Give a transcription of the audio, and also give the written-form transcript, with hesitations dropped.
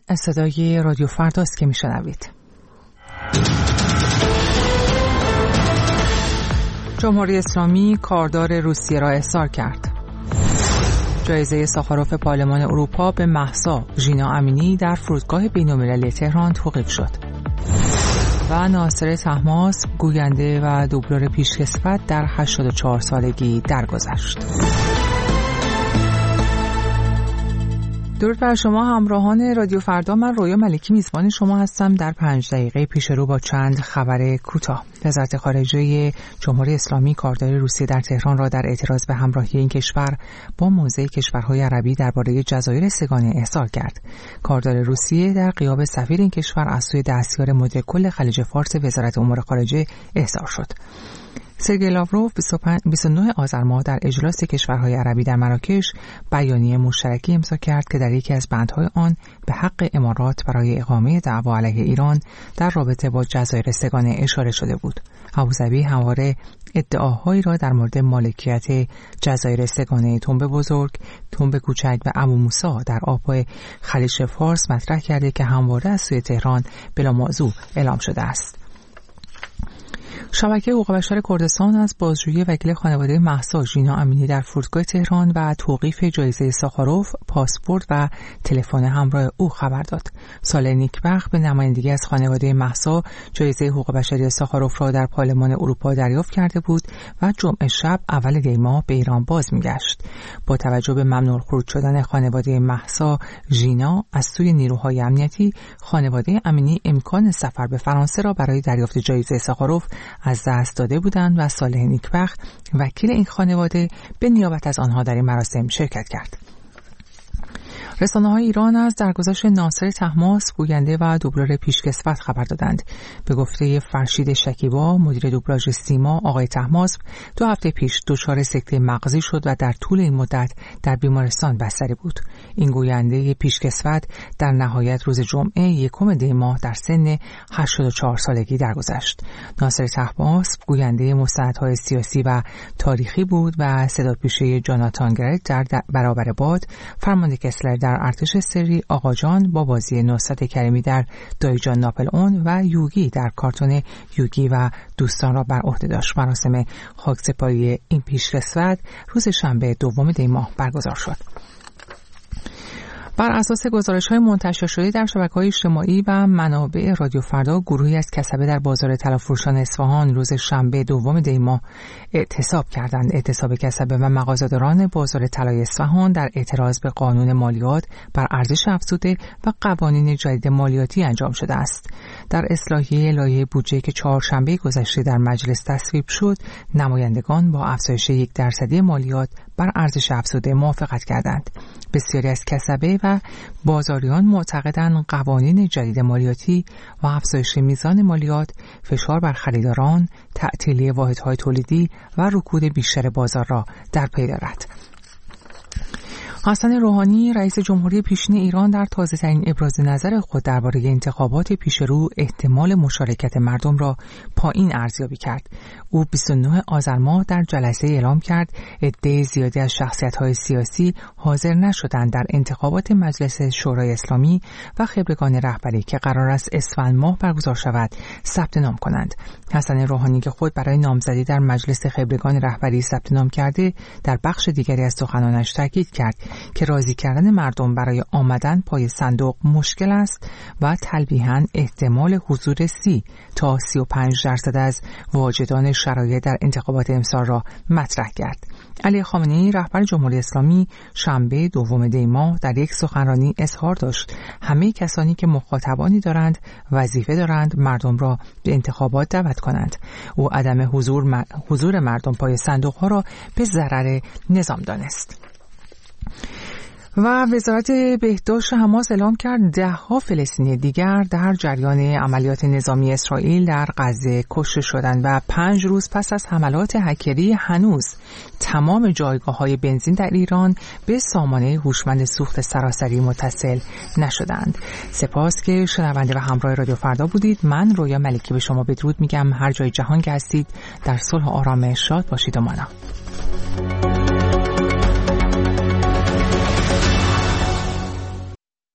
صدای رادیو فرداست که میشنوید. جمهوری اسلامی کاردار روسیه را احضار کرد. جایزه ساخاروف پارلمان اروپا به مهسا ژینا امینی در فرودگاه بین‌المللی تهران توقیف شد. و ناصر طهماسب گوینده و دوبلور پیشکسوت در 84 سالگی درگذشت. درود بر شما همراهان رادیو فردا. من رویا ملکی میزبان شما هستم در 5 دقیقه پیش رو با چند خبر کوتاه. وزارت خارجه جمهوری اسلامی کاردار روسیه در تهران را در اعتراض به همراهی این کشور با موضع کشورهای عربی درباره جزایر سه‌گانه احضار کرد. کاردار روسیه در غیاب سفیر این کشور از سوی دستیار مدیر کل خلیج فارس وزارت امور خارجه احضار شد. سرگئی لاوروف 29 آذر ماه در اجلاس کشورهای عربی در مراکش بیانیه مشترکی امضا کرد که در یکی از بندهای آن به حق امارات برای اقامه دعوا علیه ایران در رابطه با جزایر سه‌گانه اشاره شده بود. ابوظبی همواره ادعاهایی را در مورد مالکیت جزایر سه‌گانه تنب بزرگ، تنب کوچک و ابو موسی در آبهای خلیج فارس مطرح کرده که همواره از سوی تهران بلا موضوع اعلام شده است. شبکه حقوق بشر کردستان از بازجویی وکیل خانواده مهسا ژینا امینی در فرودگاه تهران و توقیف جایزه ساخاروف، پاسپورت و تلفن همراه او خبر داد. سالح نیکبخت به نمایندگی از خانواده مهسا جایزه حقوق بشری ساخاروف را در پارلمان اروپا دریافت کرده بود و جمعه شب اول دی ماه به ایران باز می‌گشت. با توجه به ممنوع خروج شدن خانواده مهسا ژینا از سوی نیروهای امنیتی، خانواده امینی امکان سفر به فرانسه را برای دریافت جایزه ساخاروف از دست داده بودند و صالح نیکبخت وکیل این خانواده به نیابت از آنها در این مراسم شرکت کرد. رسانه‌های ایران از درگذشت ناصر طهماسب گوینده و دوبلور پیشکسوت خبر دادند. به گفته فرشید شکیبا مدیر دوبلاژ سیما، آقای طهماسب 2 هفته پیش دچار سکته مغزی شد و در طول این مدت در بیمارستان بستری بود. این گوینده پیشکسوت در نهایت روز جمعه 1 دی ماه در سن 84 سالگی درگذشت. ناصر طهماسب گوینده مستندهای سیاسی و تاریخی بود و صداپیشه جاناتان گرت در برابر باد، فرمانده کسلر در ارتش سری، آقا جان با بازی نصرت کریمی در دایجان ناپل اون و یوگی در کارتون یوگی و دوستان را بر عهده داشت. مراسم خاکسپاری این پیشکسوت روز شنبه 2 دی ماه برگزار شد. بر اساس گزارش‌های منتشر شده در شبکه‌های اجتماعی و منابع رادیو فردا، گروهی از کسبه در بازار طلافروشان اصفهان روز شنبه 2 دی ماه اعتصاب کردند. اعتصاب کسبه و مغازه‌داران بازار طلای اصفهان در اعتراض به قانون مالیات بر ارزش افزوده و قوانین جدید مالیاتی انجام شده است. در اصلاحیه لایحه بودجه که چهارشنبه گذشته در مجلس تصویب شد، نمایندگان با افزایش 1% مالیات بر ارزش افزوده موافقت کردند. بسیاری از کسبه و بازاریان معتقدند قوانین جدید مالیاتی و افزایش میزان مالیات فشار بر خریداران، تعطیلی واحدهای تولیدی و رکود بیشتر بازار را در پی دارد. حسن روحانی رئیس جمهوری پیشین ایران در تازه‌ترین ابراز نظر خود درباره انتخابات پیشرو احتمال مشارکت مردم را پایین ارزیابی کرد. او 29 آذر ماه در جلسه اعلام کرد عده زیادی از شخصیت‌های سیاسی حاضر نشدند در انتخابات مجلس شورای اسلامی و خبرگان رهبری که قرار است اسفند ماه برگزار شود ثبت نام کنند. حسن روحانی که خود برای نامزدی در مجلس خبرگان رهبری ثبت نام کرده، در بخش دیگری از سخنانش تاکید کرد که راضی کردن مردم برای آمدن پای صندوق مشکل است و تلویحاً احتمال حضور 30 تا 35% از واجدان شرایط در انتخابات امسال را مطرح کرد. علی خامنه‌ای رهبر جمهوری اسلامی شنبه 2 دی ماه در یک سخنرانی اظهار داشت همه کسانی که مخاطبانی دارند وظیفه دارند مردم را به انتخابات دعوت کنند. او عدم حضور مردم پای صندوق‌ها را به ضرر نظام دانست. و وزارت بهداشت حماس اعلام کرد 10 فلسطینی دیگر در جریان عملیات نظامی اسرائیل در غزه کشته شدند و 5 روز پس از حملات هکری هنوز تمام جایگاه‌های بنزین در ایران به سامانه هوشمند سوخت سراسری متصل نشدند. سپاس که شنونده و همراه رادیو فردا بودید. من رویا ملکی به شما بدرود میگم. هر جای جهان که هستید در صلح و آرامش شاد باشید و مانا.